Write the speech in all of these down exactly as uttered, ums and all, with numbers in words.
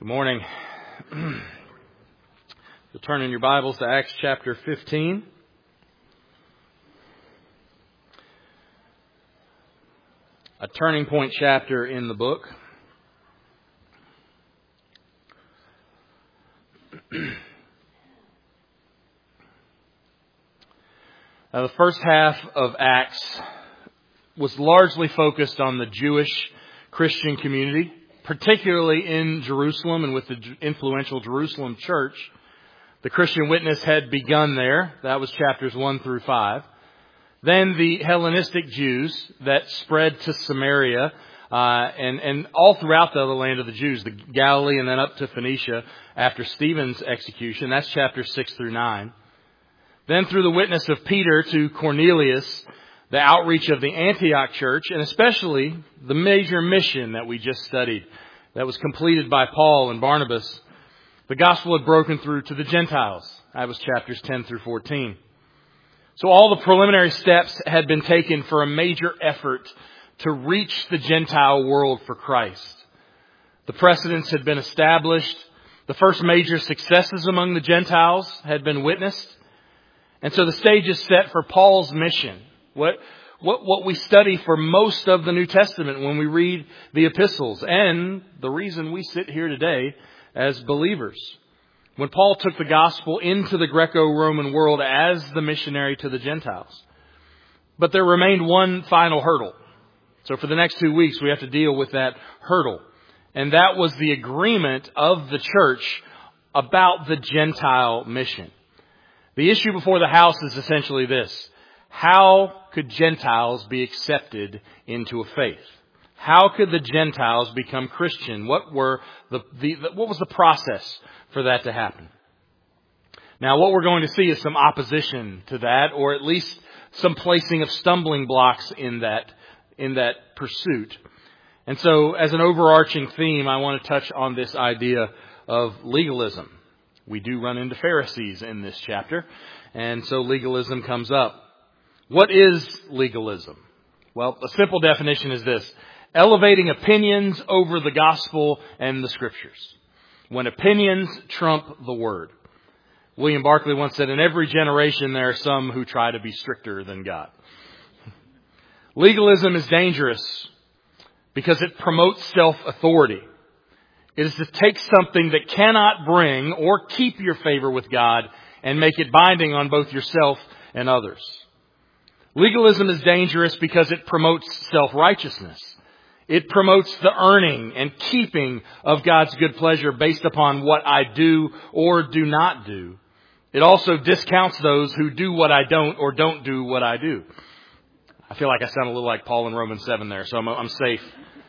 Morning. You'll turn in your Bibles to Acts chapter fifteen. A turning point chapter in the book. Now, the first half of Acts was largely focused on the Jewish Christian community, particularly in Jerusalem and with the influential Jerusalem church. The Christian witness had begun there. That was chapters one through five. Then the Hellenistic Jews that spread to Samaria uh, and, and all throughout the other land of the Jews, the Galilee and then up to Phoenicia after Stephen's execution. That's chapters six through nine. Then through the witness of Peter to Cornelius, the outreach of the Antioch church, and especially the major mission that we just studied that was completed by Paul and Barnabas. The gospel had broken through to the Gentiles. That was chapters ten through fourteen. So all the preliminary steps had been taken for a major effort to reach the Gentile world for Christ. The precedents had been established. The first major successes among the Gentiles had been witnessed. And so the stage is set for Paul's mission. What, what, what we study for most of the New Testament when we read the epistles, and the reason we sit here today as believers. When Paul took the gospel into the Greco-Roman world as the missionary to the Gentiles. But there remained one final hurdle. So for the next two weeks, we have to deal with that hurdle. And that was the agreement of the church about the Gentile mission. The issue before the house is essentially this. How could Gentiles be accepted into a faith? How could the Gentiles become Christian? What were the, the, the what was the process for that to happen? Now, what we're going to see is some opposition to that, or at least some placing of stumbling blocks in that in that pursuit. And so, as an overarching theme, I want to touch on this idea of legalism. We do run into Pharisees in this chapter, and so legalism comes up. What is legalism? Well, a simple definition is this. Elevating opinions over the gospel and the scriptures. When opinions trump the word. William Barclay once said, in every generation there are some who try to be stricter than God. Legalism is dangerous because it promotes self-authority. It is to take something that cannot bring or keep your favor with God and make it binding on both yourself and others. Legalism is dangerous because it promotes self-righteousness. It promotes the earning and keeping of God's good pleasure based upon what I do or do not do. It also discounts those who do what I don't or don't do what I do. I feel like I sound a little like Paul in Romans seven there, so I'm, I'm safe.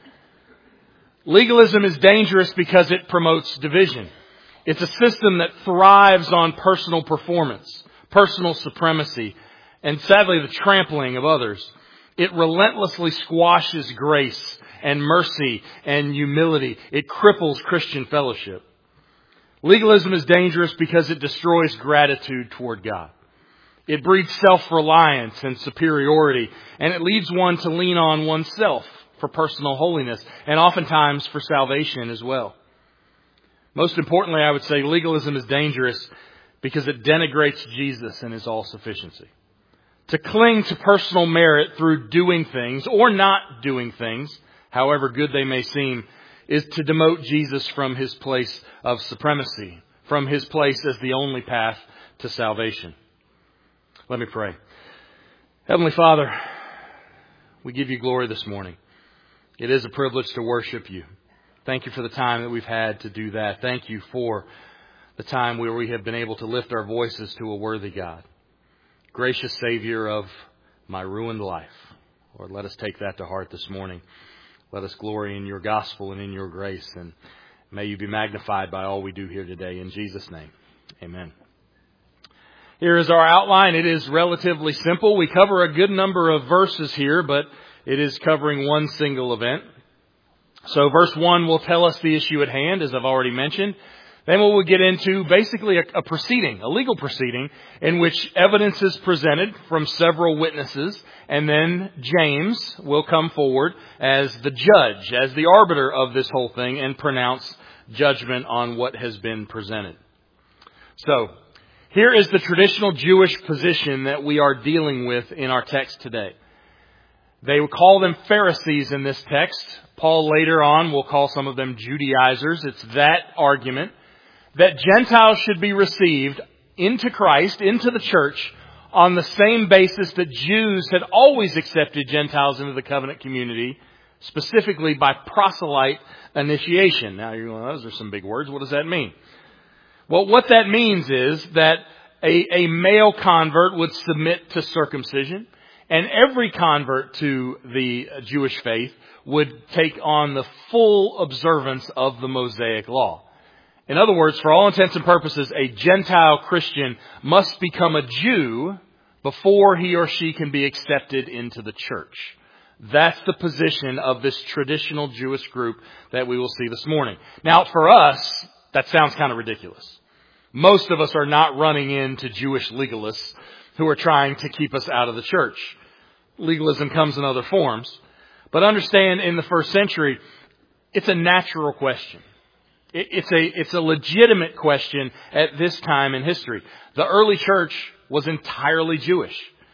Legalism is dangerous because it promotes division. It's a system that thrives on personal performance, personal supremacy, and sadly the trampling of others. It relentlessly squashes grace and mercy and humility. It cripples Christian fellowship. Legalism is dangerous because it destroys gratitude toward God. It breeds self-reliance and superiority, and it leads one to lean on oneself for personal holiness, and oftentimes for salvation as well. Most importantly, I would say legalism is dangerous because it denigrates Jesus and His all-sufficiency. To cling to personal merit through doing things or not doing things, however good they may seem, is to demote Jesus from His place of supremacy, from His place as the only path to salvation. Let me pray. Heavenly Father, we give You glory this morning. It is a privilege to worship You. Thank You for the time that we've had to do that. Thank You for the time where we have been able to lift our voices to a worthy God. Gracious Savior of my ruined life. Lord, let us take that to heart this morning. Let us glory in Your gospel and in Your grace. And may You be magnified by all we do here today. In Jesus' name, amen. Here is our outline. It is relatively simple. We cover a good number of verses here, but it is covering one single event. So verse one will tell us the issue at hand, as I've already mentioned. Then we'll get into basically a, a proceeding, a legal proceeding, in which evidence is presented from several witnesses. And then James will come forward as the judge, as the arbiter of this whole thing, and pronounce judgment on what has been presented. So, here is the traditional Jewish position that we are dealing with in our text today. They would call them Pharisees in this text. Paul later on will call some of them Judaizers. It's that argument that Gentiles should be received into Christ, into the church, on the same basis that Jews had always accepted Gentiles into the covenant community, specifically by proselyte initiation. Now you're going, those are some big words. What does that mean? Well, what that means is that a, a male convert would submit to circumcision, and every convert to the Jewish faith would take on the full observance of the Mosaic law. In other words, for all intents and purposes, a Gentile Christian must become a Jew before he or she can be accepted into the church. That's the position of this traditional Jewish group that we will see this morning. Now, for us, that sounds kind of ridiculous. Most of us are not running into Jewish legalists who are trying to keep us out of the church. Legalism comes in other forms. But understand, in the first century, it's a natural question. It's a, it's a legitimate question at this time in history. The early church was entirely Jewish.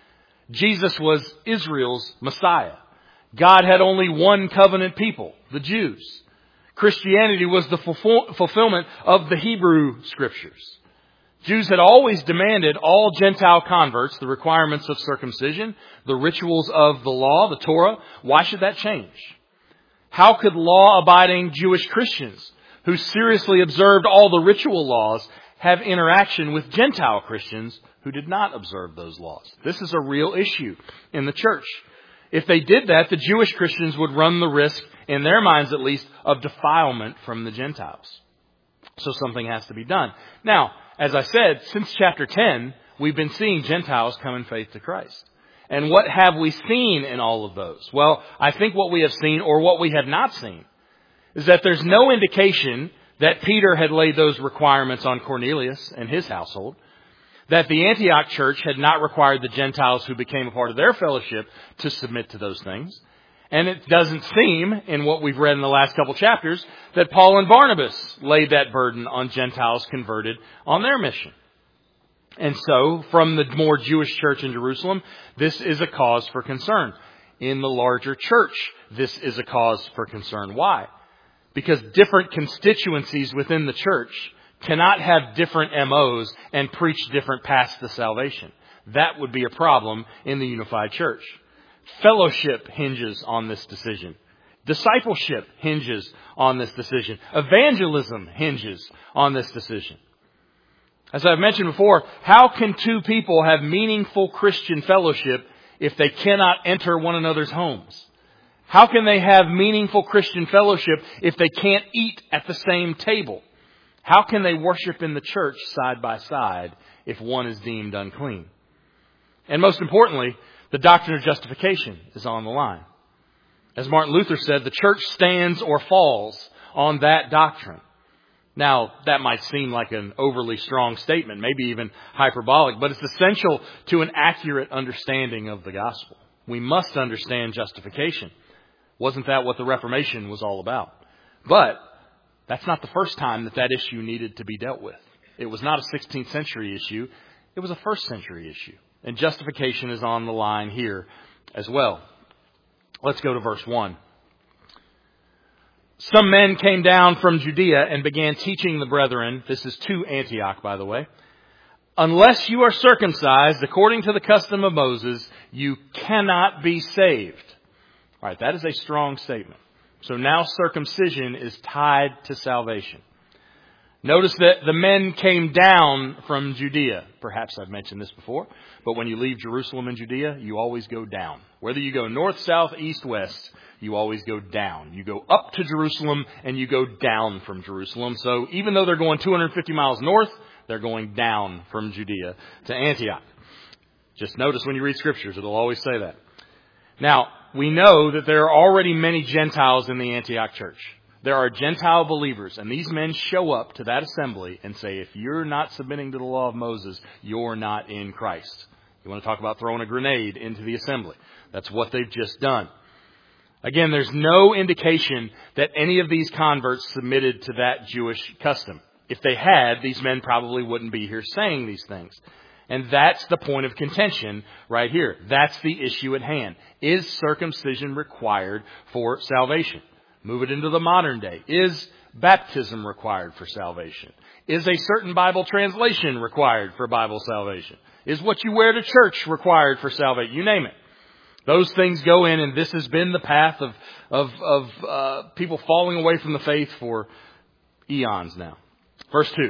Jesus was Israel's Messiah. God had only one covenant people, the Jews. Christianity was the fulfillment of the Hebrew Scriptures. Jews had always demanded all Gentile converts the requirements of circumcision, the rituals of the law, the Torah. Why should that change? How could law-abiding Jewish Christians who seriously observed all the ritual laws have interaction with Gentile Christians who did not observe those laws? This is a real issue in the church. If they did that, the Jewish Christians would run the risk, in their minds at least, of defilement from the Gentiles. So something has to be done. Now, as I said, since chapter ten, we've been seeing Gentiles come in faith to Christ. And what have we seen in all of those? Well, I think what we have seen, or what we have not seen, is that there's no indication that Peter had laid those requirements on Cornelius and his household, that the Antioch church had not required the Gentiles who became a part of their fellowship to submit to those things. And it doesn't seem, in what we've read in the last couple chapters, that Paul and Barnabas laid that burden on Gentiles converted on their mission. And so, from the more Jewish church in Jerusalem, this is a cause for concern. In the larger church, this is a cause for concern. Why? Because different constituencies within the church cannot have different M Os and preach different paths to salvation. That would be a problem in the unified church. Fellowship hinges on this decision. Discipleship hinges on this decision. Evangelism hinges on this decision. As I've mentioned before, how can two people have meaningful Christian fellowship if they cannot enter one another's homes? How can they have meaningful Christian fellowship if they can't eat at the same table? How can they worship in the church side by side if one is deemed unclean? And most importantly, the doctrine of justification is on the line. As Martin Luther said, the church stands or falls on that doctrine. Now, that might seem like an overly strong statement, maybe even hyperbolic, but it's essential to an accurate understanding of the gospel. We must understand justification. Wasn't that what the Reformation was all about? But that's not the first time that that issue needed to be dealt with. It was not a sixteenth century issue. It was a first century issue. And justification is on the line here as well. Let's go to verse one. Some men came down from Judea and began teaching the brethren. This is to Antioch, by the way. Unless you are circumcised according to the custom of Moses, you cannot be saved. All right, that is a strong statement. So now circumcision is tied to salvation. Notice that the men came down from Judea. Perhaps I've mentioned this before, but when you leave Jerusalem and Judea, you always go down. Whether you go north, south, east, west, you always go down. You go up to Jerusalem and you go down from Jerusalem. So even though they're going two hundred fifty miles north, they're going down from Judea to Antioch. Just notice when you read scriptures, it'll always say that. Now, we know that there are already many Gentiles in the Antioch church. There are Gentile believers, and these men show up to that assembly and say, if you're not submitting to the law of Moses, you're not in Christ. You want to talk about throwing a grenade into the assembly. That's what they've just done. Again, there's no indication that any of these converts submitted to that Jewish custom. If they had, these men probably wouldn't be here saying these things. And that's the point of contention right here. That's the issue at hand. Is circumcision required for salvation? Move it into the modern day. Is baptism required for salvation? Is a certain Bible translation required for Bible salvation? Is what you wear to church required for salvation? You name it. Those things go in, and this has been the path of of, of uh, people falling away from the faith for eons now. Verse two.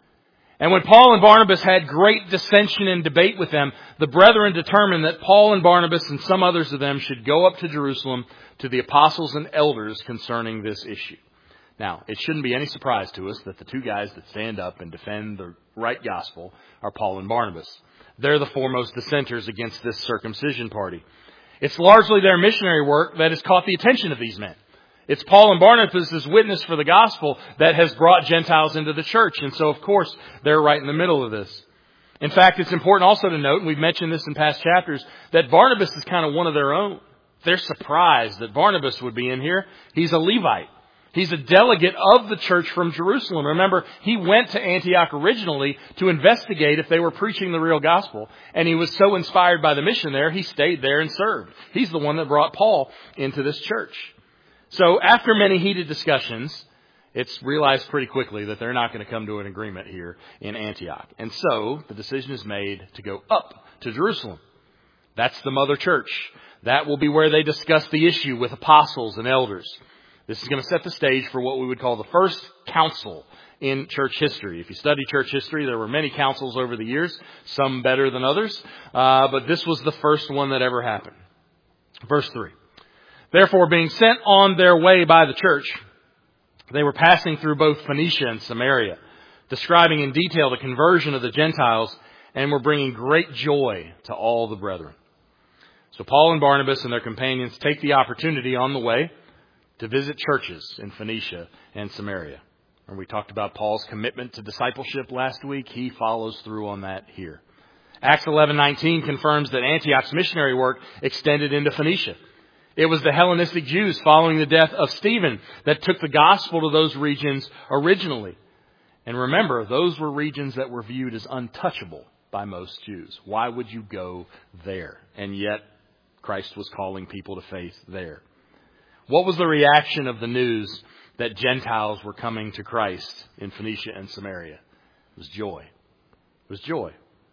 And when Paul and Barnabas had great dissension and debate with them, the brethren determined that Paul and Barnabas and some others of them should go up to Jerusalem to the apostles and elders concerning this issue. Now, it shouldn't be any surprise to us that the two guys that stand up and defend the right gospel are Paul and Barnabas. They're the foremost dissenters against this circumcision party. It's largely their missionary work that has caught the attention of these men. It's Paul and Barnabas' witness for the gospel that has brought Gentiles into the church. And so, of course, they're right in the middle of this. In fact, it's important also to note, and we've mentioned this in past chapters, that Barnabas is kind of one of their own. They're surprised that Barnabas would be in here. He's a Levite. He's a delegate of the church from Jerusalem. Remember, he went to Antioch originally to investigate if they were preaching the real gospel. And he was so inspired by the mission there, he stayed there and served. He's the one that brought Paul into this church. So after many heated discussions, it's realized pretty quickly that they're not going to come to an agreement here in Antioch. And so the decision is made to go up to Jerusalem. That's the mother church. That will be where they discuss the issue with apostles and elders. This is going to set the stage for what we would call the first council in church history. If you study church history, there were many councils over the years, some better than others. Uh, but this was the first one that ever happened. Verse three. Therefore, being sent on their way by the church, they were passing through both Phoenicia and Samaria, describing in detail the conversion of the Gentiles, and were bringing great joy to all the brethren. So Paul and Barnabas and their companions take the opportunity on the way to visit churches in Phoenicia and Samaria. And we talked about Paul's commitment to discipleship last week. He follows through on that here. Acts eleven nineteen confirms that Antioch's missionary work extended into Phoenicia. It was the Hellenistic Jews following the death of Stephen that took the gospel to those regions originally. And remember, those were regions that were viewed as untouchable by most Jews. Why would you go there? And yet, Christ was calling people to faith there. What was the reaction of the news that Gentiles were coming to Christ in Phoenicia and Samaria? It was joy. It was joy.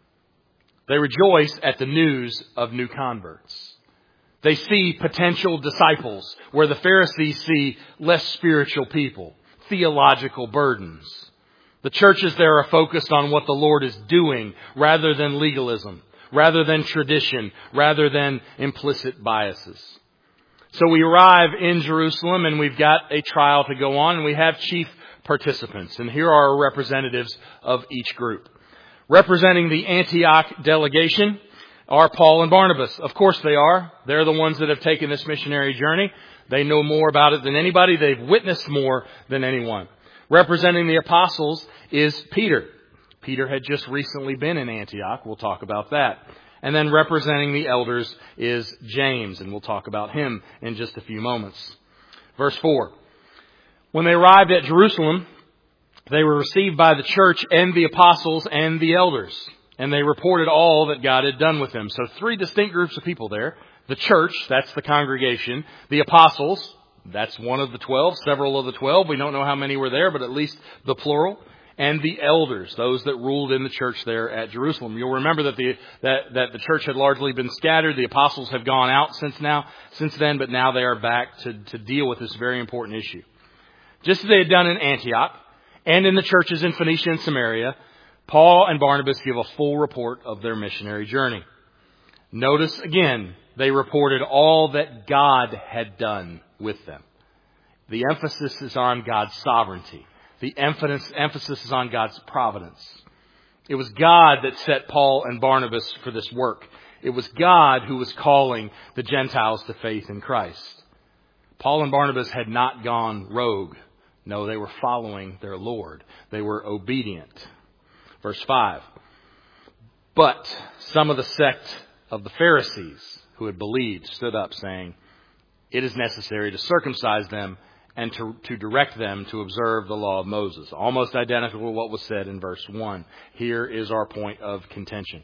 They rejoice at the news of new converts. They see potential disciples where the Pharisees see less spiritual people, theological burdens. The churches there are focused on what the Lord is doing rather than legalism, rather than tradition, rather than implicit biases. So we arrive in Jerusalem and we've got a trial to go on, and we have chief participants. And here are representatives of each group. Representing the Antioch delegation are Paul and Barnabas. Of course they are. They're the ones that have taken this missionary journey. They know more about it than anybody. They've witnessed more than anyone. Representing the apostles is Peter. Peter had just recently been in Antioch. We'll talk about that. And then representing the elders is James, and we'll talk about him in just a few moments. Verse four. When they arrived at Jerusalem, they were received by the church and the apostles and the elders. And they reported all that God had done with them. So three distinct groups of people there. The church, that's the congregation. The apostles, that's one of the twelve, several of the twelve. We don't know how many were there, but at least the plural. And the elders, those that ruled in the church there at Jerusalem. You'll remember that the that, that the church had largely been scattered. The apostles have gone out since now, since then, but now they are back to, to deal with this very important issue. Just as they had done in Antioch and in the churches in Phoenicia and Samaria, Paul and Barnabas give a full report of their missionary journey. Notice again, they reported all that God had done with them. The emphasis is on God's sovereignty. The emphasis is on God's providence. It was God that set Paul and Barnabas for this work. It was God who was calling the Gentiles to faith in Christ. Paul and Barnabas had not gone rogue. No, they were following their Lord. They were obedient. Verse five. But some of the sect of the Pharisees who had believed stood up saying, it is necessary to circumcise them and to, to direct them to observe the law of Moses. Almost identical to what was said in verse one. Here is our point of contention.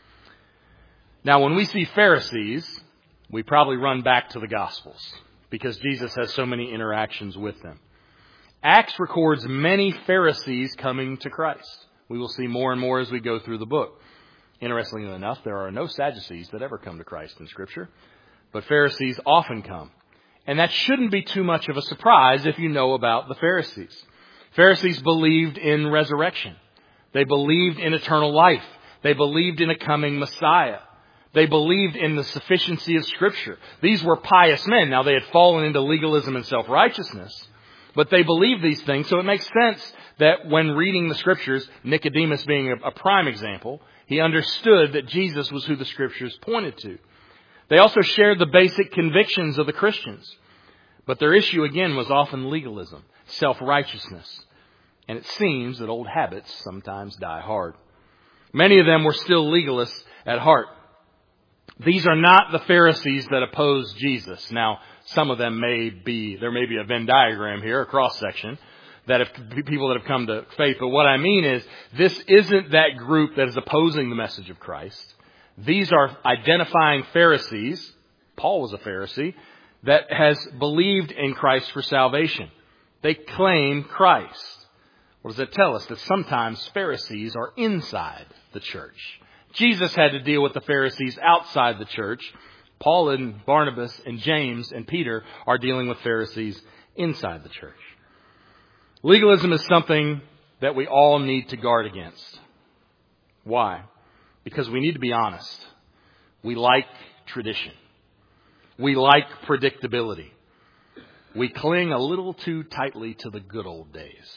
Now, when we see Pharisees, we probably run back to the Gospels because Jesus has so many interactions with them. Acts records many Pharisees coming to Christ. We will see more and more as we go through the book. Interestingly enough, there are no Sadducees that ever come to Christ in Scripture, but Pharisees often come. And that shouldn't be too much of a surprise if you know about the Pharisees. Pharisees believed in resurrection. They believed in eternal life. They believed in a coming Messiah. They believed in the sufficiency of Scripture. These were pious men. Now, they had fallen into legalism and self-righteousness, but they believed these things. So it makes sense that when reading the Scriptures, Nicodemus being a, a prime example, he understood that Jesus was who the Scriptures pointed to. They also shared the basic convictions of the Christians. But their issue, again, was often legalism, self-righteousness. And it seems that old habits sometimes die hard. Many of them were still legalists at heart. These are not the Pharisees that opposed Jesus. Now, some of them may be, there may be a Venn diagram here, a cross-section, that have people that have come to faith. But what I mean is, this isn't that group that is opposing the message of Christ. These are identifying Pharisees, Paul was a Pharisee, that has believed in Christ for salvation. They claim Christ. What does that tell us? That sometimes Pharisees are inside the church. Jesus had to deal with the Pharisees outside the church. Paul and Barnabas and James and Peter are dealing with Pharisees inside the church. Legalism is something that we all need to guard against. Why? Because we need to be honest. We like tradition. We like predictability. We cling a little too tightly to the good old days.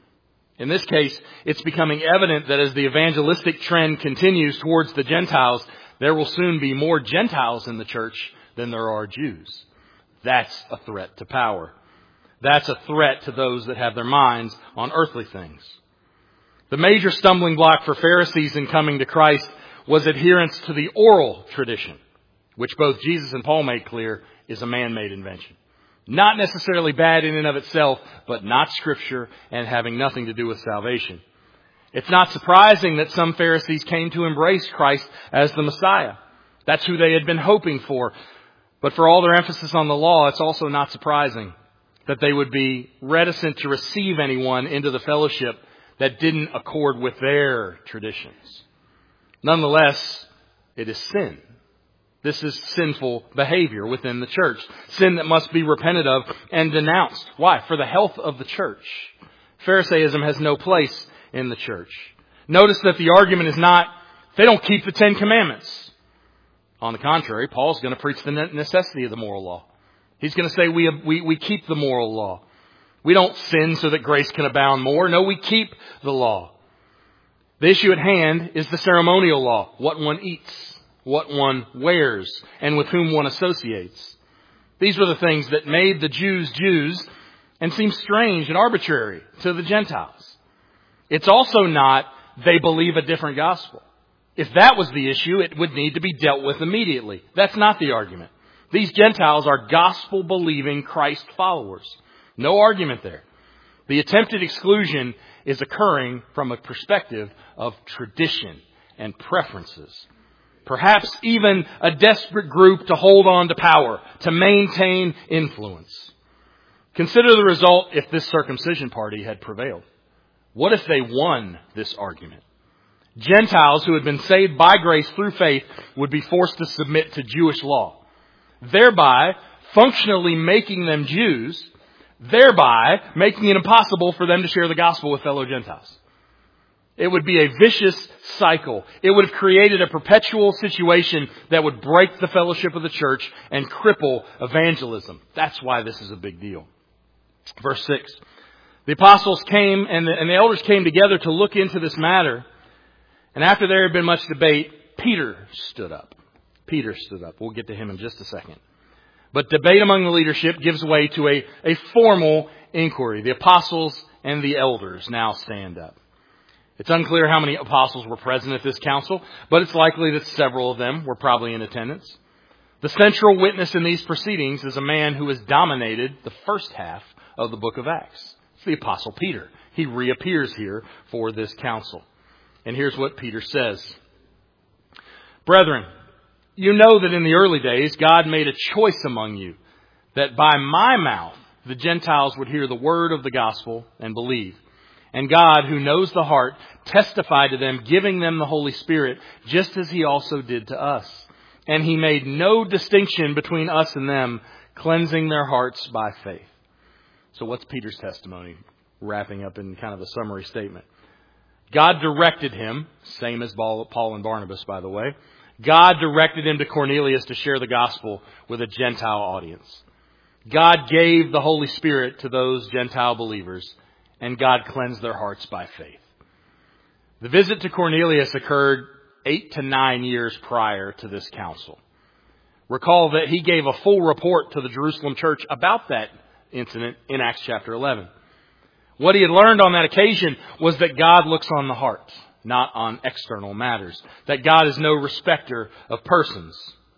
In this case, it's becoming evident that as the evangelistic trend continues towards the Gentiles, there will soon be more Gentiles in the church than there are Jews. That's a threat to power. That's a threat to those that have their minds on earthly things. The major stumbling block for Pharisees in coming to Christ was adherence to the oral tradition, which both Jesus and Paul made clear is a man-made invention. Not necessarily bad in and of itself, but not Scripture and having nothing to do with salvation. It's not surprising that some Pharisees came to embrace Christ as the Messiah. That's who they had been hoping for. But for all their emphasis on the law, it's also not surprising that they would be reticent to receive anyone into the fellowship that didn't accord with their traditions. Nonetheless, it is sin. This is sinful behavior within the church. Sin that must be repented of and denounced. Why? For the health of the church. Pharisaism has no place in the church. Notice that the argument is not, they don't keep the Ten Commandments. On the contrary, Paul's going to preach the necessity of the moral law. He's going to say we, we, we keep the moral law. We don't sin so that grace can abound more. No, we keep the law. The issue at hand is the ceremonial law. What one eats, what one wears, and with whom one associates. These were the things that made the Jews Jews and seem strange and arbitrary to the Gentiles. It's also not they believe a different gospel. If that was the issue, it would need to be dealt with immediately. That's not the argument. These Gentiles are gospel-believing Christ followers. No argument there. The attempted exclusion is occurring from a perspective of tradition and preferences. Perhaps even a desperate group to hold on to power, to maintain influence. Consider the result if this circumcision party had prevailed. What if they won this argument? Gentiles who had been saved by grace through faith would be forced to submit to Jewish law, thereby functionally making them Jews, thereby making it impossible for them to share the gospel with fellow Gentiles. It would be a vicious cycle. It would have created a perpetual situation that would break the fellowship of the church and cripple evangelism. That's why this is a big deal. Verse six. The apostles came and the, and the elders came together to look into this matter. And after there had been much debate, Peter stood up. Peter stood up. We'll get to him in just a second. But debate among the leadership gives way to a, a formal inquiry. The apostles and the elders now stand up. It's unclear how many apostles were present at this council, but it's likely that several of them were probably in attendance. The central witness in these proceedings is a man who has dominated the first half of the book of Acts. It's the Apostle Peter. He reappears here for this council. And here's what Peter says. Brethren, you know that in the early days God made a choice among you, that by my mouth the Gentiles would hear the word of the gospel and believe. And God, who knows the heart, testified to them, giving them the Holy Spirit, just as He also did to us. And He made no distinction between us and them, cleansing their hearts by faith. So what's Peter's testimony? Wrapping up in kind of a summary statement. God directed him, same as Paul and Barnabas, by the way. God directed him to Cornelius to share the gospel with a Gentile audience. God gave the Holy Spirit to those Gentile believers, and God cleansed their hearts by faith. The visit to Cornelius occurred eight to nine years prior to this council. Recall that he gave a full report to the Jerusalem church about that incident in Acts chapter eleven. What he had learned on that occasion was that God looks on the heart, not on external matters. That God is no respecter of persons.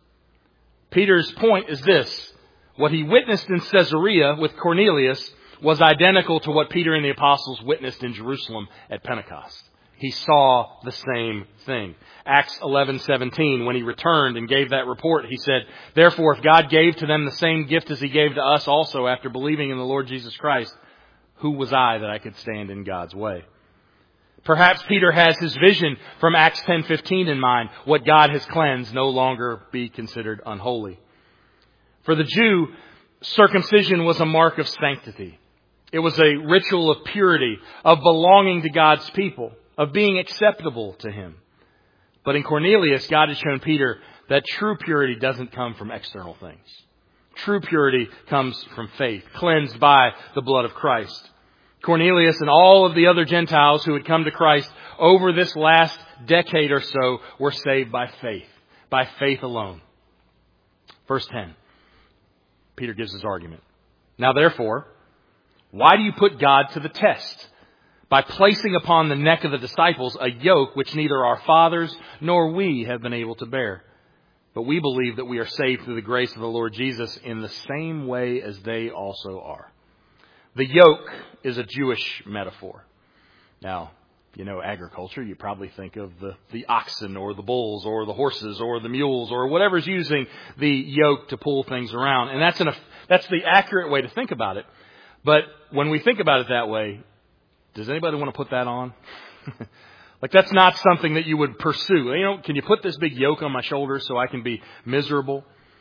Peter's point is this. What he witnessed in Caesarea with Cornelius was identical to what Peter and the apostles witnessed in Jerusalem at Pentecost. He saw the same thing. Acts eleven seventeen, when he returned and gave that report, he said, therefore, if God gave to them the same gift as He gave to us also after believing in the Lord Jesus Christ, who was I that I could stand in God's way? Perhaps Peter has his vision from Acts ten fifteen in mind. What God has cleansed no longer be considered unholy. For the Jew, circumcision was a mark of sanctity. It was a ritual of purity, of belonging to God's people, of being acceptable to Him. But in Cornelius, God has shown Peter that true purity doesn't come from external things. True purity comes from faith, cleansed by the blood of Christ. Cornelius and all of the other Gentiles who had come to Christ over this last decade or so were saved by faith, by faith alone. Verse ten, Peter gives his argument. Now therefore, why do you put God to the test? By placing upon the neck of the disciples a yoke which neither our fathers nor we have been able to bear. But we believe that we are saved through the grace of the Lord Jesus in the same way as they also are. The yoke is a Jewish metaphor. Now, if you know agriculture, you probably think of the, the oxen or the bulls or the horses or the mules or whatever's using the yoke to pull things around. And that's, an, that's the accurate way to think about it. But when we think about it that way, does anybody want to put that on? Like, that's not something that you would pursue. You know, can you put this big yoke on my shoulders so I can be miserable?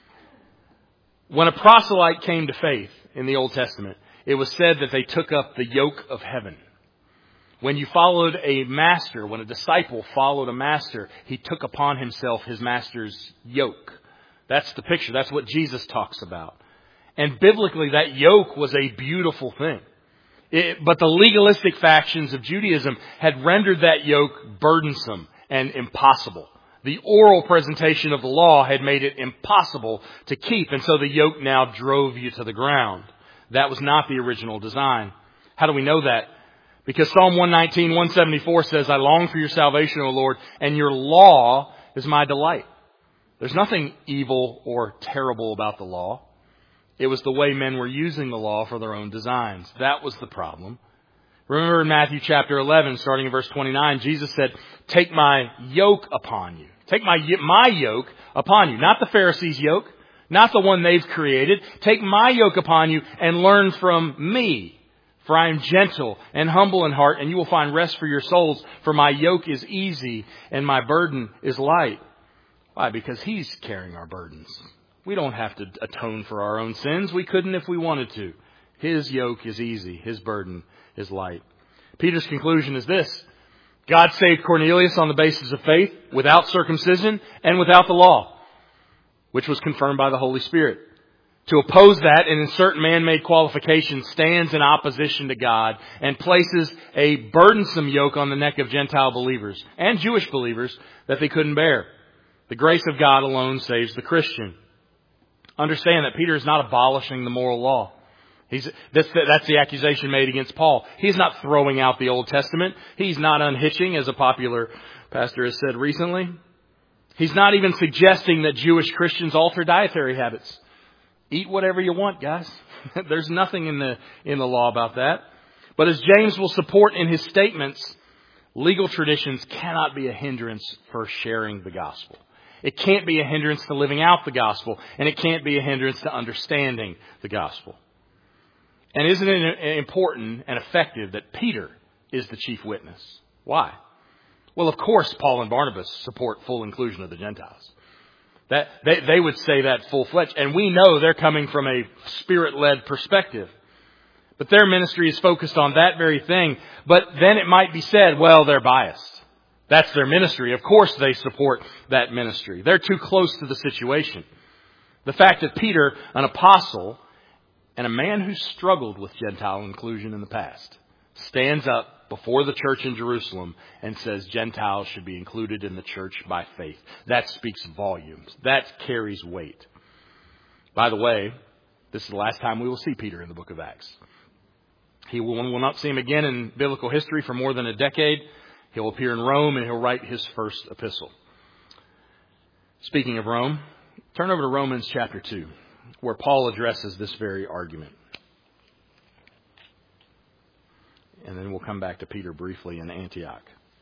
When a proselyte came to faith in the Old Testament, it was said that they took up the yoke of heaven. When you followed a master, when a disciple followed a master, he took upon himself his master's yoke. That's the picture. That's what Jesus talks about. And biblically, that yoke was a beautiful thing. It, but the legalistic factions of Judaism had rendered that yoke burdensome and impossible. The oral presentation of the law had made it impossible to keep, and so the yoke now drove you to the ground. That was not the original design. How do we know that? Because Psalm one nineteen, one seventy-four says, I long for your salvation, O Lord, and your law is my delight. There's nothing evil or terrible about the law. It was the way men were using the law for their own designs. That was the problem. Remember in Matthew chapter eleven, starting in verse twenty-nine, Jesus said, take my yoke upon you. Take my, my yoke upon you. Not the Pharisees' yoke. Not the one they've created. Take my yoke upon you and learn from me. For I am gentle and humble in heart, and you will find rest for your souls. For my yoke is easy and my burden is light. Why? Because He's carrying our burdens. We don't have to atone for our own sins. We couldn't if we wanted to. His yoke is easy. His burden is light. Peter's conclusion is this. God saved Cornelius on the basis of faith, without circumcision and without the law, which was confirmed by the Holy Spirit. To oppose that and insert man-made qualifications stands in opposition to God and places a burdensome yoke on the neck of Gentile believers and Jewish believers that they couldn't bear. The grace of God alone saves the Christian. Understand that Peter is not abolishing the moral law. He's, that's, the, that's the accusation made against Paul. He's not throwing out the Old Testament. He's not unhitching, as a popular pastor has said recently. He's not even suggesting that Jewish Christians alter dietary habits. Eat whatever you want, guys. There's nothing in the in the law about that. But as James will support in his statements, legal traditions cannot be a hindrance for sharing the gospel. It can't be a hindrance to living out the gospel, and it can't be a hindrance to understanding the gospel. And isn't it important and effective that Peter is the chief witness? Why? Well, of course, Paul and Barnabas support full inclusion of the Gentiles. That they, they would say that full-fledged. And we know they're coming from a Spirit-led perspective. But their ministry is focused on that very thing. But then it might be said, well, they're biased. That's their ministry. Of course they support that ministry. They're too close to the situation. The fact that Peter, an apostle, and a man who struggled with Gentile inclusion in the past, stands up before the church in Jerusalem and says Gentiles should be included in the church by faith. That speaks volumes. That carries weight. By the way, this is the last time we will see Peter in the book of Acts. He will, will not see him again in biblical history for more than a decade. He'll appear in Rome and he'll write his first epistle. Speaking of Rome, turn over to Romans chapter two, where Paul addresses this very argument. And then we'll come back to Peter briefly in Antioch.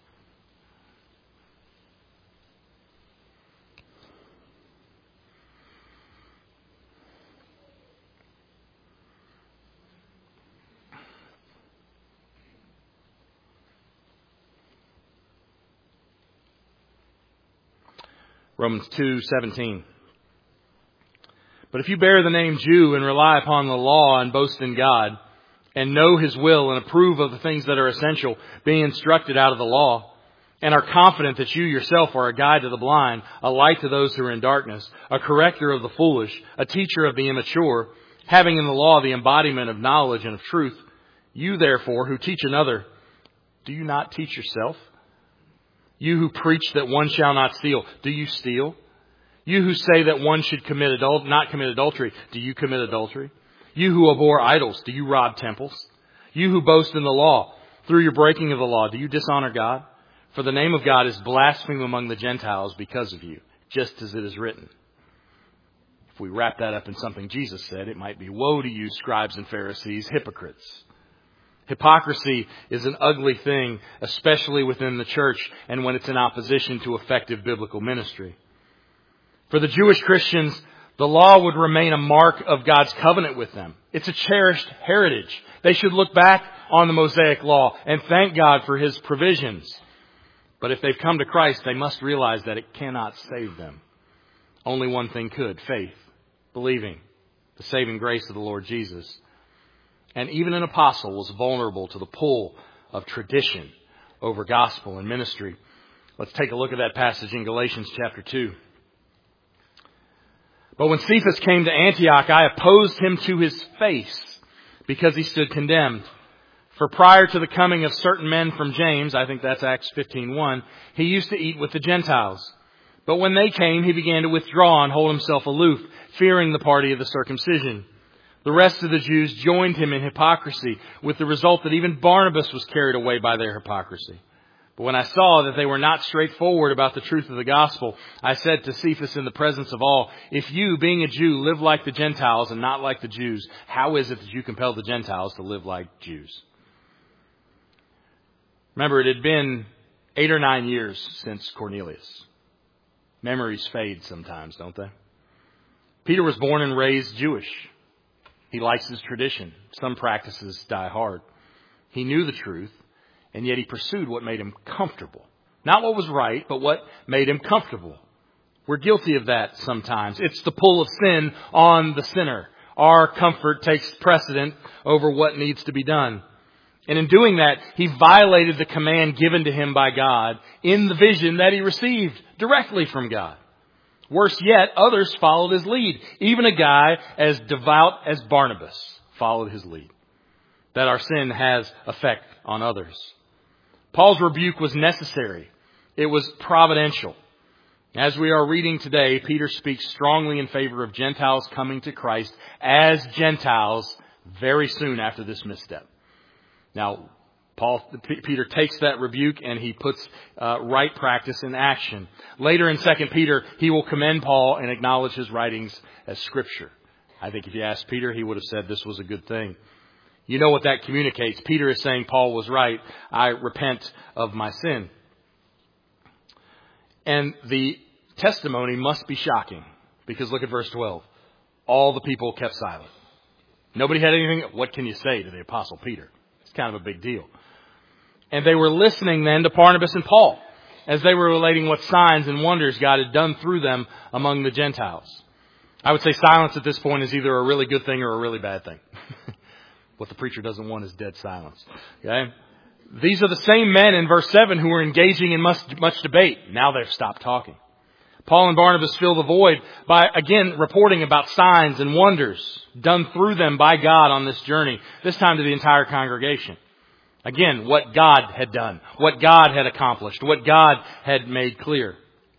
Romans two seventeen. But if you bear the name Jew and rely upon the law and boast in God, and know His will and approve of the things that are essential, being instructed out of the law, and are confident that you yourself are a guide to the blind, a light to those who are in darkness, a corrector of the foolish, a teacher of the immature, having in the law the embodiment of knowledge and of truth, you therefore who teach another, do you not teach yourself? You who preach that one shall not steal, do you steal? You who say that one should commit adul- not commit adultery, do you commit adultery? You who abhor idols, do you rob temples? You who boast in the law, through your breaking of the law, do you dishonor God? For the name of God is blasphemed among the Gentiles because of you, just as it is written. If we wrap that up in something Jesus said, it might be, woe to you, scribes and Pharisees, hypocrites. Hypocrisy is an ugly thing, especially within the church and when it's in opposition to effective biblical ministry. For the Jewish Christians, the law would remain a mark of God's covenant with them. It's a cherished heritage. They should look back on the Mosaic law and thank God for His provisions. But if they've come to Christ, they must realize that it cannot save them. Only one thing could: faith, believing the saving grace of the Lord Jesus. And even an apostle was vulnerable to the pull of tradition over gospel and ministry. Let's take a look at that passage in Galatians chapter two. But when Cephas came to Antioch, I opposed him to his face because he stood condemned. For prior to the coming of certain men from James, I think that's Acts fifteen one, he used to eat with the Gentiles. But when they came, he began to withdraw and hold himself aloof, fearing the party of the circumcision. The rest of the Jews joined him in hypocrisy, with the result that even Barnabas was carried away by their hypocrisy. But when I saw that they were not straightforward about the truth of the gospel, I said to Cephas in the presence of all, if you, being a Jew, live like the Gentiles and not like the Jews, how is it that you compel the Gentiles to live like Jews? Remember, it had been eight or nine years since Cornelius. Memories fade sometimes, don't they? Peter was born and raised Jewish. He likes his tradition. Some practices die hard. He knew the truth. And yet he pursued what made him comfortable. Not what was right, but what made him comfortable. We're guilty of that sometimes. It's the pull of sin on the sinner. Our comfort takes precedent over what needs to be done. And in doing that, he violated the command given to him by God in the vision that he received directly from God. Worse yet, others followed his lead. Even a guy as devout as Barnabas followed his lead. That our sin has effect on others. Paul's rebuke was necessary. It was providential. As we are reading today, Peter speaks strongly in favor of Gentiles coming to Christ as Gentiles very soon after this misstep. Now, Paul, P- Peter takes that rebuke and he puts uh, right practice in action. Later in Second Peter, he will commend Paul and acknowledge his writings as Scripture. I think if you asked Peter, he would have said this was a good thing. You know what that communicates. Peter is saying Paul was right. I repent of my sin. And the testimony must be shocking, because look at verse twelve. All the people kept silent. Nobody had anything. What can you say to the Apostle Peter? It's kind of a big deal. And they were listening then to Barnabas and Paul as they were relating what signs and wonders God had done through them among the Gentiles. I would say silence at this point is either a really good thing or a really bad thing. What the preacher doesn't want is dead silence. Okay? These are the same men in verse seven who were engaging in much, much debate. Now they've stopped talking. Paul and Barnabas fill the void by, again, reporting about signs and wonders done through them by God on this journey, this time to the entire congregation. Again, what God had done, what God had accomplished, what God had made clear.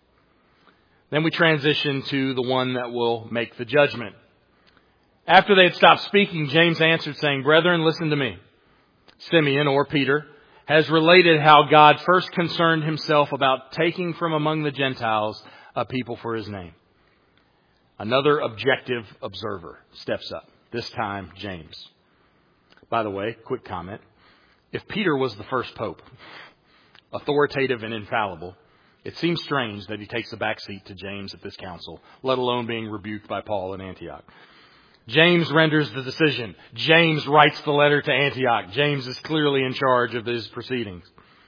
Then we transition to the one that will make the judgment. After they had stopped speaking, James answered, saying, "Brethren, listen to me. Simeon," or Peter, "has related how God first concerned himself about taking from among the Gentiles a people for his name." Another objective observer steps up, this time James. By the way, quick comment. If Peter was the first pope, authoritative and infallible, it seems strange that he takes a back seat to James at this council, let alone being rebuked by Paul in Antioch. James renders the decision. James writes the letter to Antioch. James is clearly in charge of these proceedings.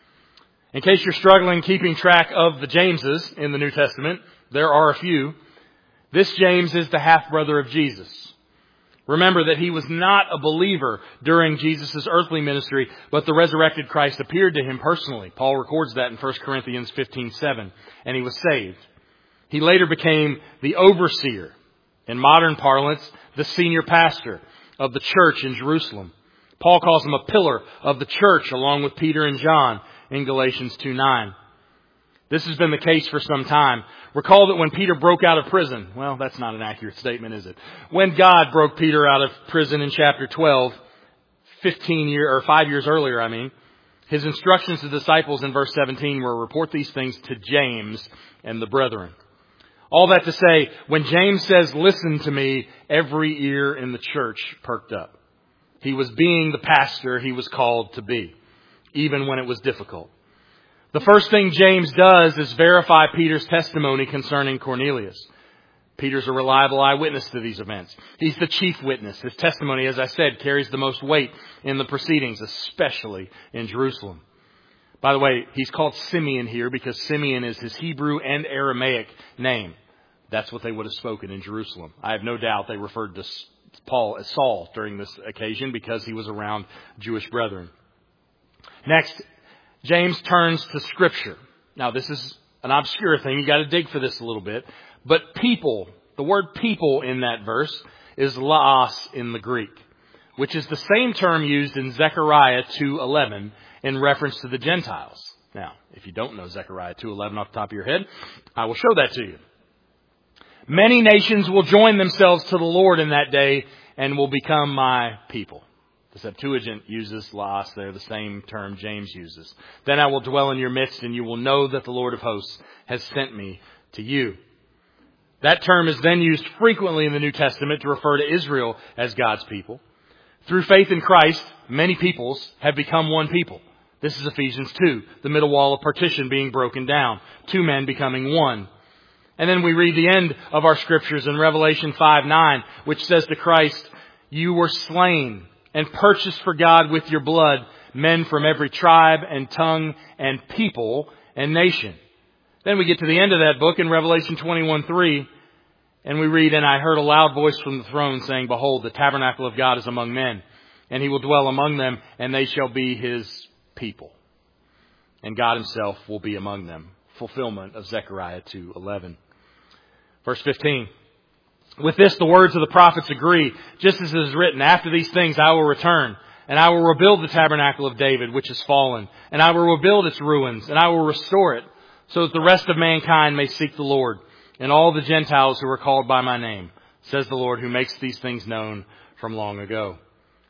In case you're struggling keeping track of the Jameses in the New Testament, there are a few. This James is the half-brother of Jesus. Remember that he was not a believer during Jesus' earthly ministry, but the resurrected Christ appeared to him personally. Paul records that in First Corinthians fifteen seven, and he was saved. He later became the overseer, in modern parlance, the senior pastor of the church in Jerusalem. Paul calls him a pillar of the church along with Peter and John in Galatians two nine. This has been the case for some time. Recall that when Peter broke out of prison, well, that's not an accurate statement, is it? When God broke Peter out of prison in chapter twelve, fifteen year or five years earlier, I mean, his instructions to the disciples in verse seventeen were, "Report these things to James and the brethren." All that to say, when James says, "Listen to me," every ear in the church perked up. He was being the pastor he was called to be, even when it was difficult. The first thing James does is verify Peter's testimony concerning Cornelius. Peter's a reliable eyewitness to these events. He's the chief witness. His testimony, as I said, carries the most weight in the proceedings, especially in Jerusalem. By the way, he's called Simeon here because Simeon is his Hebrew and Aramaic name. That's what they would have spoken in Jerusalem. I have no doubt they referred to Paul as Saul during this occasion because he was around Jewish brethren. Next, James turns to Scripture. Now, this is an obscure thing. You got to dig for this a little bit. But people, the word people in that verse is laos in the Greek, which is the same term used in Zechariah two eleven in reference to the Gentiles. Now, if you don't know Zechariah two eleven off the top of your head, I will show that to you. "Many nations will join themselves to the Lord in that day and will become my people." The Septuagint uses laos there, the same term James uses. "Then I will dwell in your midst, and you will know that the Lord of hosts has sent me to you." That term is then used frequently in the New Testament to refer to Israel as God's people. Through faith in Christ, many peoples have become one people. This is Ephesians two, the middle wall of partition being broken down, two men becoming one. And then we read the end of our scriptures in Revelation five nine, which says to Christ, "You were slain and purchased for God with your blood men from every tribe and tongue and people and nation." Then we get to the end of that book in Revelation twenty-one three, and we read, "And I heard a loud voice from the throne saying, Behold, the tabernacle of God is among men, and he will dwell among them, and they shall be his people. And God himself will be among them." Fulfillment of Zechariah two eleven. Verse fifteen. "With this, the words of the prophets agree, just as it is written, After these things I will return, and I will rebuild the tabernacle of David, which is fallen, and I will rebuild its ruins, and I will restore it, so that the rest of mankind may seek the Lord, and all the Gentiles who are called by my name, says the Lord, who makes these things known from long ago."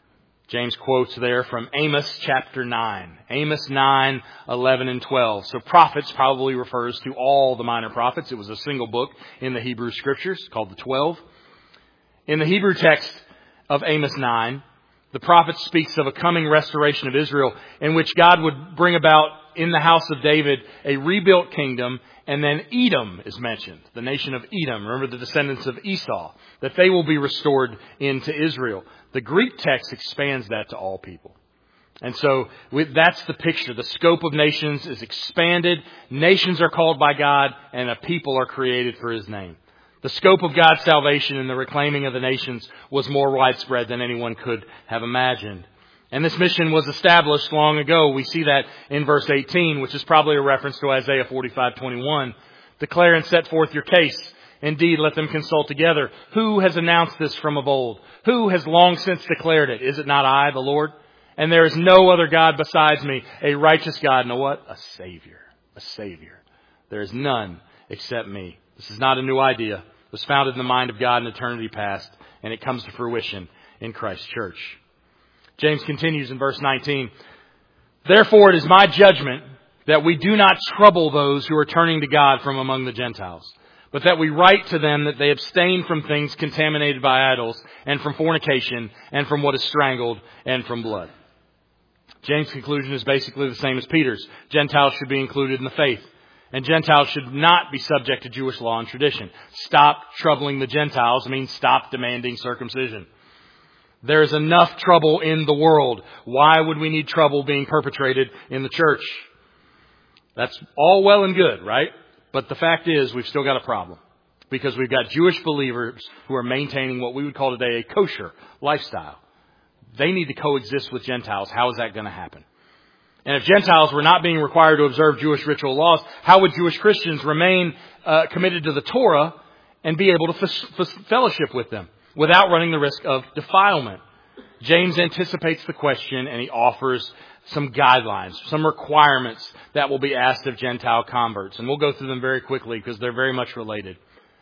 James quotes there from Amos chapter nine. Amos nine, eleven, and twelve. So prophets probably refers to all the minor prophets. It was a single book in the Hebrew Scriptures called the Twelve. In the Hebrew text of Amos nine, the prophet speaks of a coming restoration of Israel in which God would bring about in the house of David a rebuilt kingdom, and then Edom is mentioned, the nation of Edom. Remember the descendants of Esau, that they will be restored into Israel. The Greek text expands that to all people. And so with, that's the picture. The scope of nations is expanded. Nations are called by God, and a people are created for His name. The scope of God's salvation and the reclaiming of the nations was more widespread than anyone could have imagined. And this mission was established long ago. We see that in verse eighteen, which is probably a reference to Isaiah forty-five twenty-one. Declare and set forth your case. Indeed, let them consult together. Who has announced this from of old? Who has long since declared it? Is it not I, the Lord? And there is no other God besides me, a righteous God. And a what? A Savior. A Savior. There is none except me. This is not a new idea. It was founded in the mind of God in eternity past, and it comes to fruition in Christ's church. James continues in verse nineteen. Therefore, it is my judgment that we do not trouble those who are turning to God from among the Gentiles, but that we write to them that they abstain from things contaminated by idols, and from fornication, and from what is strangled, and from blood. James' conclusion is basically the same as Peter's. Gentiles should be included in the faith. And Gentiles should not be subject to Jewish law and tradition. Stop troubling the Gentiles means stop demanding circumcision. There is enough trouble in the world. Why would we need trouble being perpetrated in the church? That's all well and good, right? But the fact is, we've still got a problem. Because we've got Jewish believers who are maintaining what we would call today a kosher lifestyle. They need to coexist with Gentiles. How is that going to happen? And if Gentiles were not being required to observe Jewish ritual laws, how would Jewish Christians remain uh, committed to the Torah and be able to f- f- fellowship with them without running the risk of defilement? James anticipates the question, and he offers some guidelines, some requirements that will be asked of Gentile converts. And we'll go through them very quickly because they're very much related.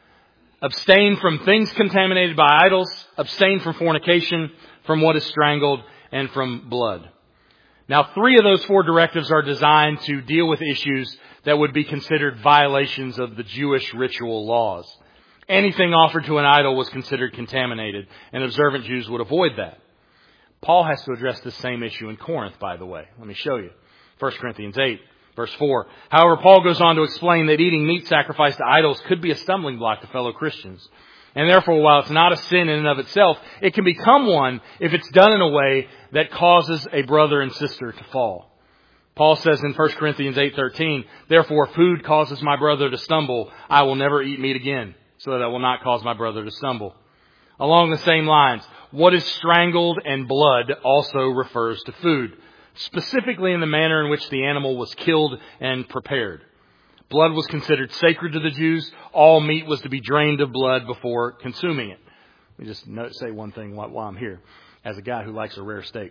Abstain from things contaminated by idols. Abstain from fornication, from what is strangled, and from blood. Now, three of those four directives are designed to deal with issues that would be considered violations of the Jewish ritual laws. Anything offered to an idol was considered contaminated, and observant Jews would avoid that. Paul has to address the same issue in Corinth, by the way. Let me show you. First Corinthians eight, verse four. However, Paul goes on to explain that eating meat sacrificed to idols could be a stumbling block to fellow Christians. And therefore, while it's not a sin in and of itself, it can become one if it's done in a way that causes a brother and sister to fall. Paul says in First Corinthians eight thirteen, therefore, if food causes my brother to stumble, I will never eat meat again, so that I will not cause my brother to stumble. Along the same lines, what is strangled and blood also refers to food, specifically in the manner in which the animal was killed and prepared. Blood was considered sacred to the Jews. All meat was to be drained of blood before consuming it. Let me just note, say one thing while, while I'm here. As a guy who likes a rare steak.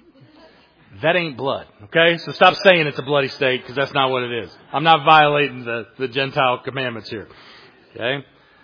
That ain't blood, okay? So stop saying it's a bloody steak, because that's not what it is. I'm not violating the, the Gentile commandments here, okay?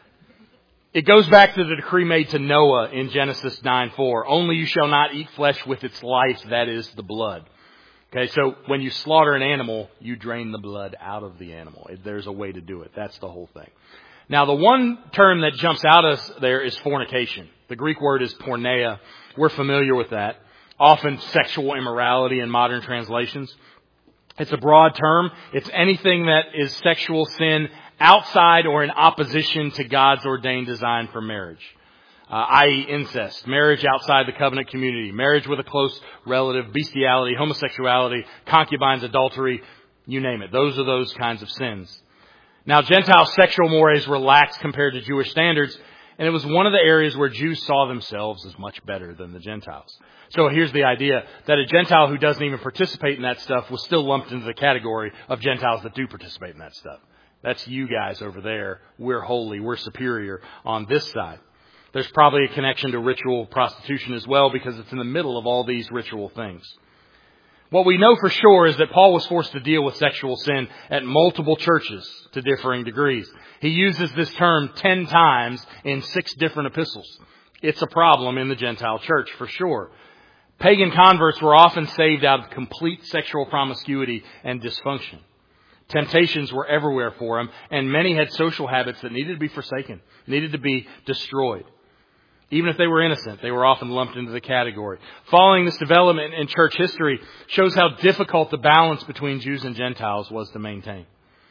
It goes back to the decree made to Noah in Genesis nine four. Only you shall not eat flesh with its life, that is the blood. Okay, so when you slaughter an animal, you drain the blood out of the animal. There's a way to do it. That's the whole thing. Now, the one term that jumps out at us there is fornication. The Greek word is porneia. We're familiar with that. Often sexual immorality in modern translations. It's a broad term. It's anything that is sexual sin outside or in opposition to God's ordained design for marriage. Uh, that is incest, marriage outside the covenant community, marriage with a close relative, bestiality, homosexuality, concubines, adultery, you name it. Those are those kinds of sins. Now, Gentile sexual mores were lax compared to Jewish standards, and it was one of the areas where Jews saw themselves as much better than the Gentiles. So here's the idea that a Gentile who doesn't even participate in that stuff was still lumped into the category of Gentiles that do participate in that stuff. That's you guys over there. We're holy. We're superior on this side. There's probably a connection to ritual prostitution as well, because it's in the middle of all these ritual things. What we know for sure is that Paul was forced to deal with sexual sin at multiple churches to differing degrees. He uses this term ten times in six different epistles. It's a problem in the Gentile church for sure. Pagan converts were often saved out of complete sexual promiscuity and dysfunction. Temptations were everywhere for them, and many had social habits that needed to be forsaken, needed to be destroyed. Even if they were innocent, they were often lumped into the category. Following this development in church history shows how difficult the balance between Jews and Gentiles was to maintain.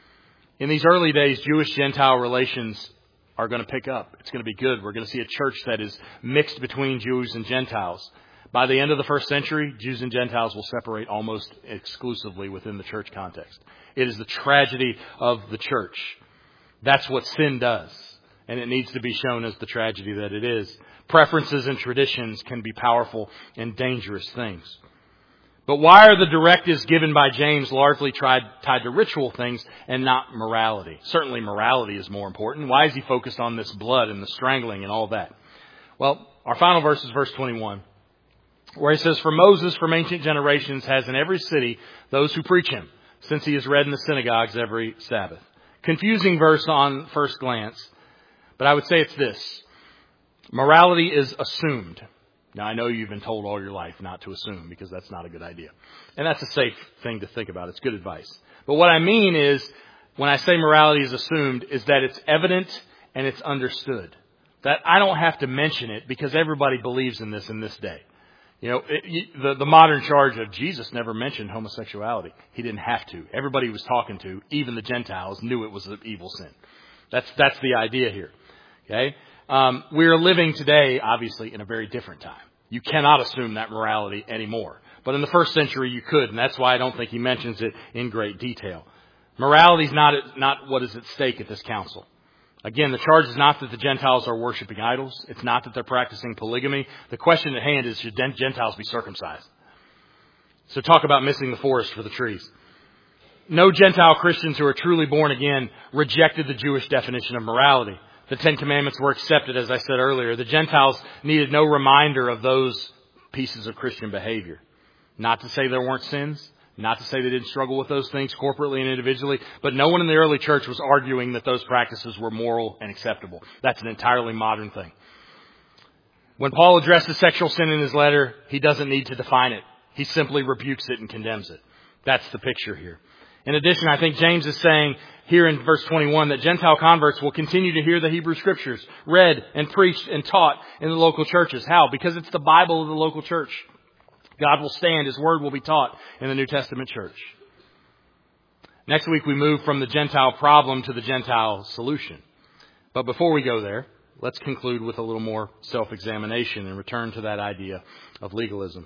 In these early days, Jewish-Gentile relations are going to pick up. It's going to be good. We're going to see a church that is mixed between Jews and Gentiles. By the end of the first century, Jews and Gentiles will separate almost exclusively within the church context. It is the tragedy of the church. That's what sin does. And it needs to be shown as the tragedy that it is. Preferences and traditions can be powerful and dangerous things. But why are the directives given by James largely tried, tied to ritual things and not morality? Certainly morality is more important. Why is he focused on this blood and the strangling and all that? Well, our final verse is verse twenty-one, where he says, "For Moses from ancient generations has in every city those who preach him, since he is read in the synagogues every Sabbath." Confusing verse on first glance, but I would say it's this. Morality is assumed. Now, I know you've been told all your life not to assume, because that's not a good idea. And that's a safe thing to think about. It's good advice. But what I mean is, when I say morality is assumed, is that it's evident and it's understood. That I don't have to mention it because everybody believes in this in this day. You know, it, the, the modern charge of Jesus never mentioned homosexuality. He didn't have to. Everybody he was talking to, even the Gentiles, knew it was an evil sin. That's, that's the idea here. Okay? Um, we are living today, obviously, in a very different time. You cannot assume that morality anymore. But in the first century, you could, and that's why I don't think he mentions it in great detail. Morality is not, not what is at stake at this council. Again, the charge is not that the Gentiles are worshiping idols. It's not that they're practicing polygamy. The question at hand is, should Gentiles be circumcised? So talk about missing the forest for the trees. No Gentile Christians who are truly born again rejected the Jewish definition of morality. The Ten Commandments were accepted, as I said earlier. The Gentiles needed no reminder of those pieces of Christian behavior. Not to say there weren't sins. Not to say they didn't struggle with those things corporately and individually. But no one in the early church was arguing that those practices were moral and acceptable. That's an entirely modern thing. When Paul addresses sexual sin in his letter, he doesn't need to define it. He simply rebukes it and condemns it. That's the picture here. In addition, I think James is saying here in verse twenty-one that Gentile converts will continue to hear the Hebrew Scriptures read and preached and taught in the local churches. How? Because it's the Bible of the local church. God will stand. His word will be taught in the New Testament church. Next week we move from the Gentile problem to the Gentile solution. But before we go there, let's conclude with a little more self-examination and return to that idea of legalism.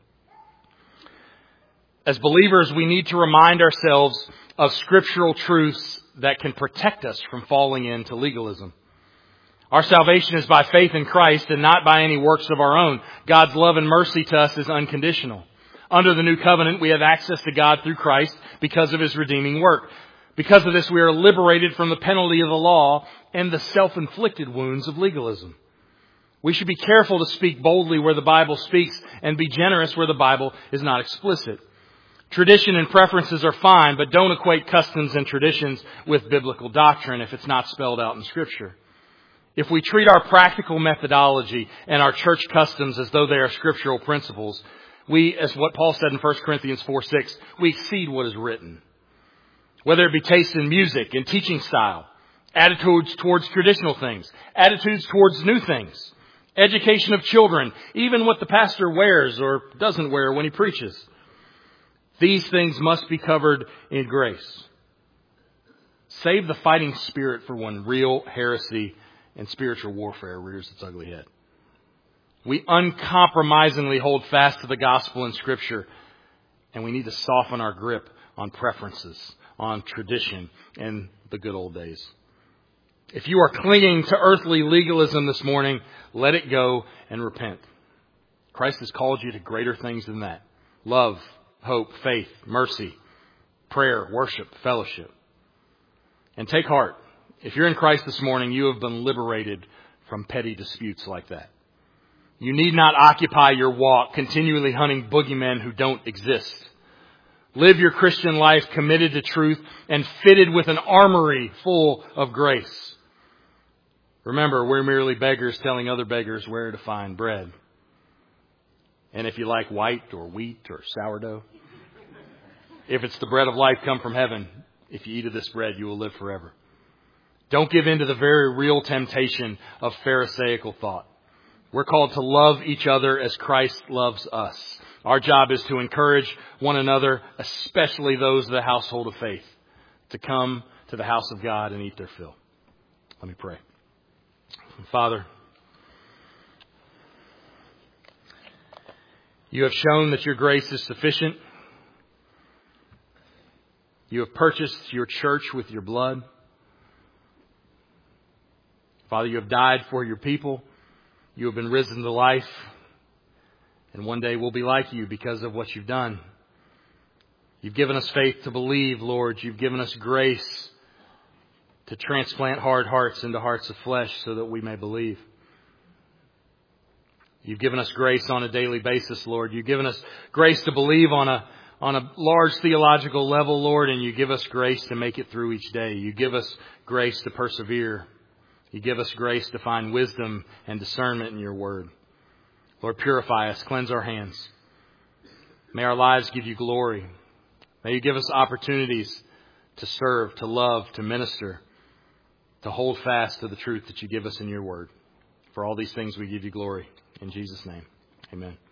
As believers, we need to remind ourselves of scriptural truths that can protect us from falling into legalism. Our salvation is by faith in Christ and not by any works of our own. God's love and mercy to us is unconditional. Under the new covenant, we have access to God through Christ because of His redeeming work. Because of this, we are liberated from the penalty of the law and the self-inflicted wounds of legalism. We should be careful to speak boldly where the Bible speaks and be generous where the Bible is not explicit. Tradition and preferences are fine, but don't equate customs and traditions with biblical doctrine if it's not spelled out in Scripture. If we treat our practical methodology and our church customs as though they are scriptural principles, we, as what Paul said in First Corinthians four six, we exceed what is written. Whether it be taste in music and teaching style, attitudes towards traditional things, attitudes towards new things, education of children, even what the pastor wears or doesn't wear when he preaches. These things must be covered in grace. Save the fighting spirit for when real heresy and spiritual warfare rears its ugly head. We uncompromisingly hold fast to the gospel and Scripture, and we need to soften our grip on preferences, on tradition, and the good old days. If you are clinging to earthly legalism this morning, let it go and repent. Christ has called you to greater things than that. Love, hope, faith, mercy, prayer, worship, fellowship. And take heart. If you're in Christ this morning, you have been liberated from petty disputes like that. You need not occupy your walk continually hunting boogeymen who don't exist. Live your Christian life committed to truth and fitted with an armory full of grace. Remember, we're merely beggars telling other beggars where to find bread. And if you like white or wheat or sourdough, if it's the bread of life come from heaven, if you eat of this bread, you will live forever. Don't give in to the very real temptation of Pharisaical thought. We're called to love each other as Christ loves us. Our job is to encourage one another, especially those of the household of faith, to come to the house of God and eat their fill. Let me pray. Father, you have shown that your grace is sufficient. You have purchased your church with your blood. Father, you have died for your people. You have been risen to life. And one day we'll be like you because of what you've done. You've given us faith to believe, Lord. You've given us grace to transplant hard hearts into hearts of flesh so that we may believe. You've given us grace on a daily basis, Lord. You've given us grace to believe on a on a large theological level, Lord, and you give us grace to make it through each day. You give us grace to persevere. You give us grace to find wisdom and discernment in your word. Lord, purify us, cleanse our hands. May our lives give you glory. May you give us opportunities to serve, to love, to minister, to hold fast to the truth that you give us in your word. For all these things we give you glory. In Jesus' name, amen.